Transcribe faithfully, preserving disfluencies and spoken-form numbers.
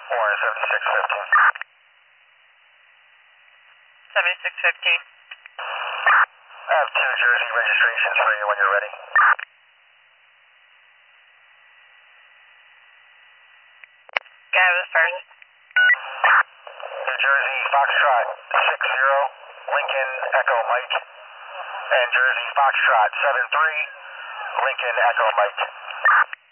Warren seventy-six fifteen. seventy-six fifteen. I have two Jersey registrations for you when you're ready. Can I have the first? New Jersey Foxtrot six zero, Lincoln Echo Mike. And Jersey Foxtrot seven three, Lincoln Echo Mike.